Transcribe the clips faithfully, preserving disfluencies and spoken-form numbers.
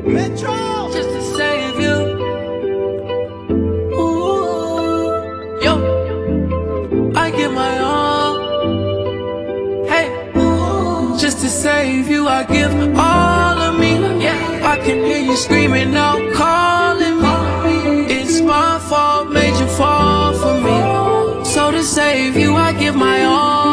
Metro, just to save you. Ooh, yo, I give my all. Hey, ooh, just to save you, I give all of me. Yeah, I can hear you screaming out, calling me. It's my fault, made you fall for me. So to save you, I give my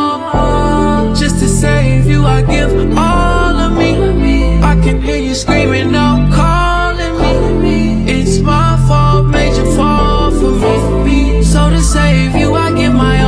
all. Just to save you, I give all of me. I can hear you screaming out, calling me. It's my fault, made you fall for me. So to save you, I give my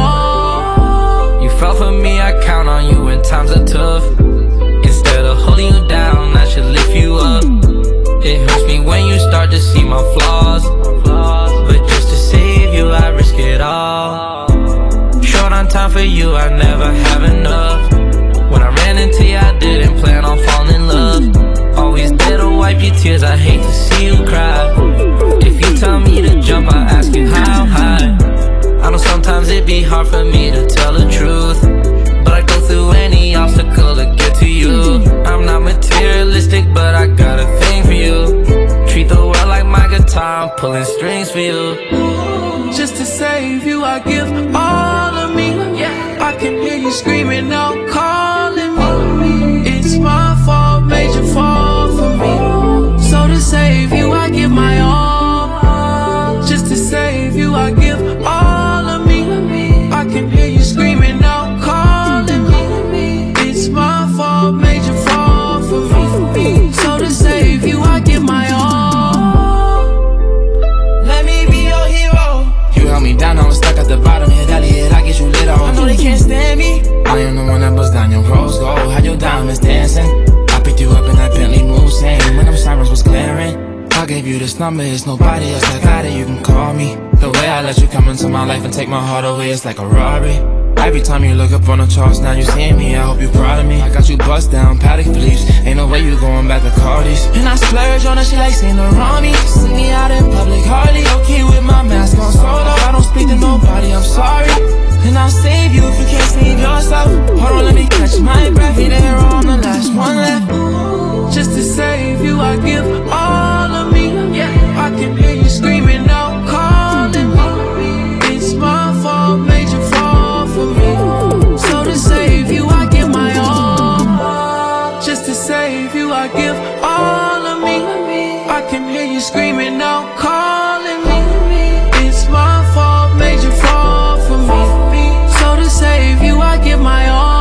all. You fell for me, I count on you when times are tough. Instead of holding you down, I should lift you up. It hurts me when you start to see my flaws, but just to save you, I risk it all. Short on time for you, I never have enough. When I ran into you, I didn't plan on falling in love. Always there to wipe your tears, I hate to see you cry. If you tell me to jump, I ask you how high. I know sometimes it be hard for me to tell the truth, but I go through any obstacle to get to you. I'm not materialistic, but I got a thing for you. Treat the world like my guitar, I'm pulling strings for you. Just to save you, I give all of me. Yeah, I can hear you screaming out, calling me. It's my fault, made you fall for me. So to save you, I give my all. Just to save you, I give all of me. I can hear you screaming out, calling me. It's my fault, made you fall for me. So to save you, I give my all. Let me be your hero. You held me down, I was stuck at the bottom. Hit Elliot, I get you lit on. I know they can't stand me. I am the one that bust down your rose gold. Had your diamonds dancing. I picked you up in that Bentley Mulsanne when them sirens was clearing. I gave you this number, it's nobody else that got it, you can call me. The way I let you come into my life and take my heart away, it's like a robbery. Every time you look up on the charts, now you see me, I hope you proud of me. I got you bust down, paddock fleece, ain't no way you going back to Cardi's. And I splurge on her, she like Saint Laurent. See me out in public, hardly okay with my mask on solo. I don't speak to nobody, I'm sorry. And I'll save you if you can't save yourself. Hold on, let me catch my breath, you there on the last one left. Just to save you, I give all of me. Yeah, I can hear you screaming out, calling me. It's my fault, made you fall for me. So to save you, I give my all. Just to save you, I give all of me. I can hear you screaming out, calling me. It's my fault, made you fall for me. So to save you, I give my all.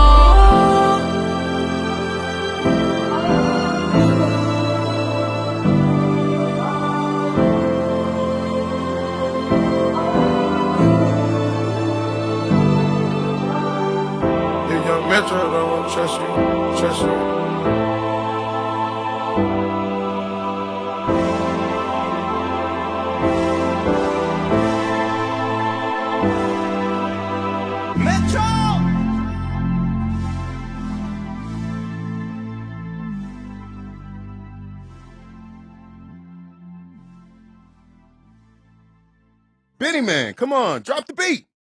Metro don't trust you, trust you. Metro! Benny Man, come on, drop the beat.